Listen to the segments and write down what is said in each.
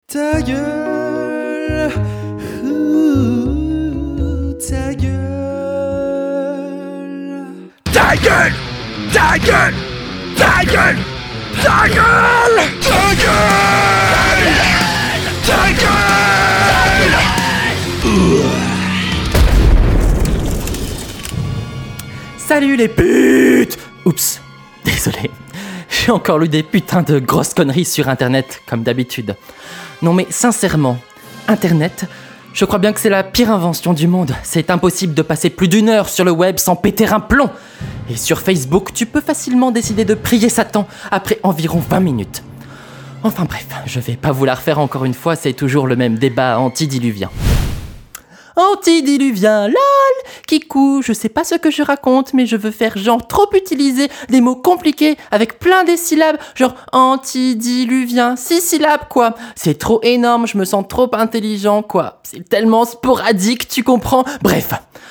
Ta gueule, ta gueule. Ta gueule, ta gueule, ta gueule, ta gueule, ta gueule, ta gueule. Salut les putes! Oups, désolé. J'ai encore lu des putains de grosses conneries sur Internet, comme d'habitude. Non mais sincèrement, Internet, je crois bien que c'est la pire invention du monde. C'est impossible de passer plus d'1 heure sur le web sans péter un plomb. Et sur Facebook, tu peux facilement décider de prier Satan après environ 20 minutes. Enfin bref, je vais pas vous la refaire encore une fois, c'est toujours le même débat anti-diluvien. Anti-diluvien, lol, kikou, je sais pas ce que je raconte, mais je veux faire genre trop utiliser des mots compliqués avec plein des syllabes, genre anti-diluvien, 6 syllabes quoi. C'est trop énorme, je me sens trop intelligent quoi. C'est tellement sporadique, tu comprends? Bref,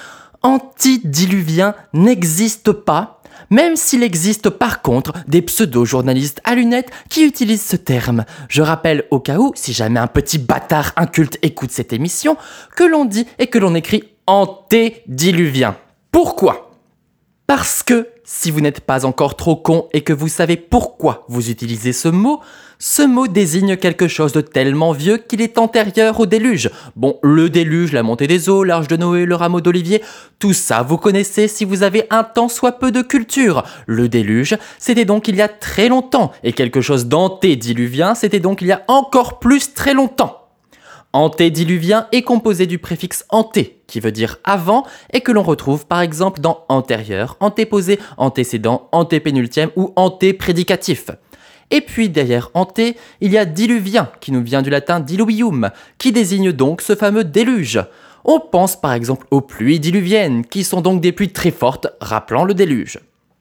anti-diluvien n'existe pas. Même s'il existe par contre des pseudo-journalistes à lunettes qui utilisent ce terme. Je rappelle au cas où, si jamais un petit bâtard inculte écoute cette émission, que l'on dit et que l'on écrit antédiluvien. Pourquoi ? Parce que si vous n'êtes pas encore trop con et que vous savez pourquoi vous utilisez ce mot désigne quelque chose de tellement vieux qu'il est antérieur au déluge. Bon, le déluge, la montée des eaux, l'arche de Noé, le rameau d'olivier, tout ça vous connaissez si vous avez un tant soit peu de culture. Le déluge, c'était donc il y a très longtemps, et quelque chose d'antédiluvien, c'était donc il y a encore plus très longtemps. Antédiluvien est composé du préfixe anté, qui veut dire avant, et que l'on retrouve par exemple dans antérieur, antéposé, antécédent, antépénultième ou antéprédicatif. Et puis derrière anté, il y a diluvien, qui nous vient du latin diluvium, qui désigne donc ce fameux déluge. On pense par exemple aux pluies diluviennes, qui sont donc des pluies très fortes, rappelant le déluge.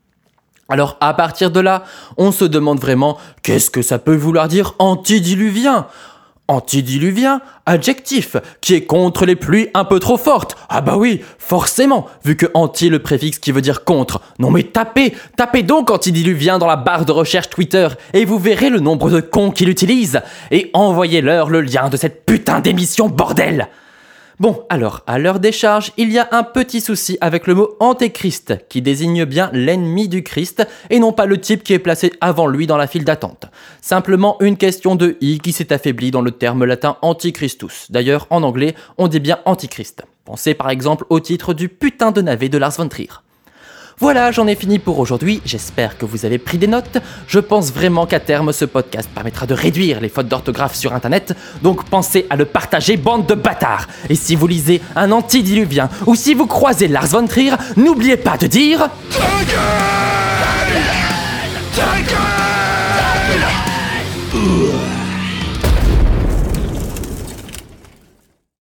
Alors à partir de là, on se demande vraiment, qu'est-ce que ça peut vouloir dire antidiluvien ? Anti-diluvien, adjectif, qui est contre les pluies un peu trop fortes. Ah bah oui, forcément, vu que anti est le préfixe qui veut dire contre. Non mais tapez donc antidiluvien dans la barre de recherche Twitter et vous verrez le nombre de cons qui l'utilisent. Et envoyez-leur le lien de cette putain d'émission, bordel! Bon, alors, à l'heure des charges, il y a un petit souci avec le mot antéchrist, qui désigne bien l'ennemi du Christ, et non pas le type qui est placé avant lui dans la file d'attente. Simplement une question de i qui s'est affaiblie dans le terme latin antichristus. D'ailleurs, en anglais, on dit bien antichrist. Pensez par exemple au titre du putain de navet de Lars von Trier. Voilà, j'en ai fini pour aujourd'hui, j'espère que vous avez pris des notes. Je pense vraiment qu'à terme, ce podcast permettra de réduire les fautes d'orthographe sur internet, donc pensez à le partager, bande de bâtards. Et si vous lisez un antidiluvien, ou si vous croisez Lars von Trier, n'oubliez pas de dire... Ta gueule, ta gueule, ta gueule.